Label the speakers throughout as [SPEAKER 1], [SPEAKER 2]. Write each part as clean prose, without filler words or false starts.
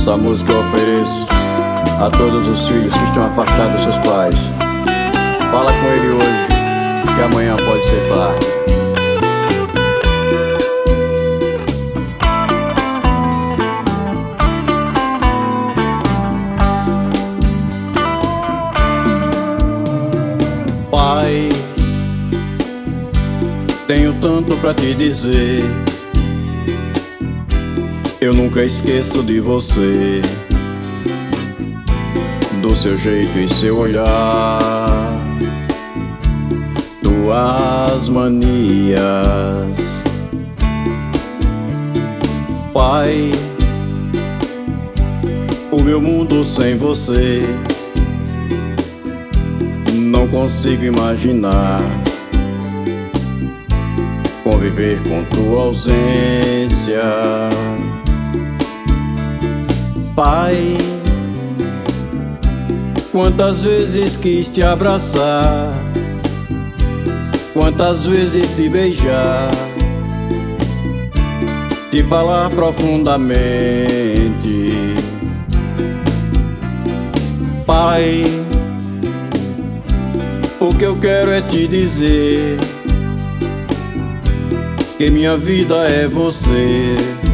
[SPEAKER 1] Essa música eu ofereço a todos os filhos que estão afastados dos seus pais. Fala com ele hoje, que amanhã pode ser tarde. Pai, tenho tanto pra te dizer. Eu nunca esqueço de você, do seu jeito e seu olhar, tuas manias. Pai, o meu mundo sem você não consigo imaginar. Conviver com tua ausência. Pai, quantas vezes quis te abraçar, quantas vezes te beijar, te falar profundamente. Pai, o que eu quero é te dizer que minha vida é você.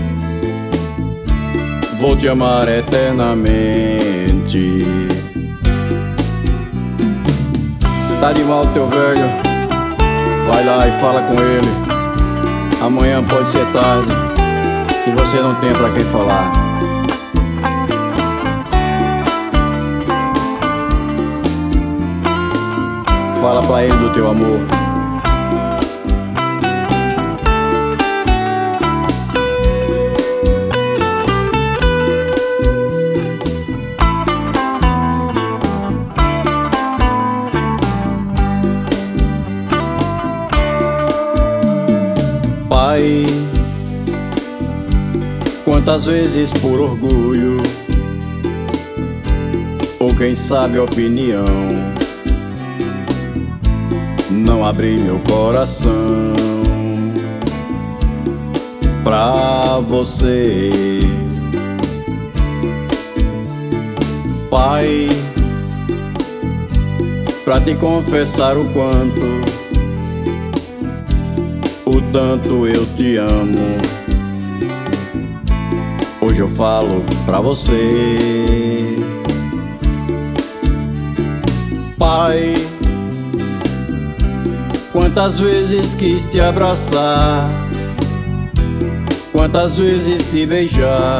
[SPEAKER 1] Vou te amar eternamente. Tá de mal teu velho? Vai lá e fala com ele. Amanhã pode ser tarde e você não tem pra quem falar. Fala pra ele do teu amor. Pai, quantas vezes por orgulho, ou quem sabe opinião, não abri meu coração pra você. Pai, pra te confessar o quanto, o tanto eu te amo. Hoje eu falo pra você. Pai, quantas vezes quis te abraçar, quantas vezes te beijar,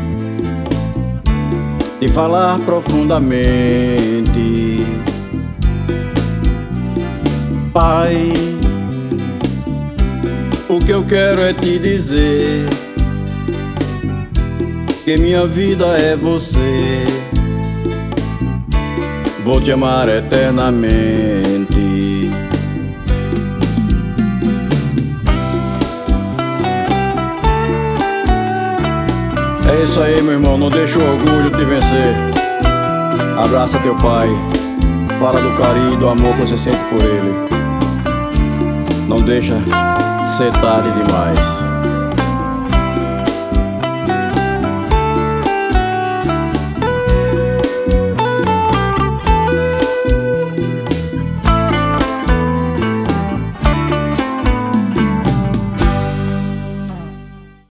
[SPEAKER 1] te falar profundamente. Pai, o que eu quero é te dizer que minha vida é você. Vou te amar eternamente. É isso aí, meu irmão, não deixa o orgulho te vencer. Abraça teu pai, fala do carinho e do amor que você sente por ele. Não deixa ser tarde demais.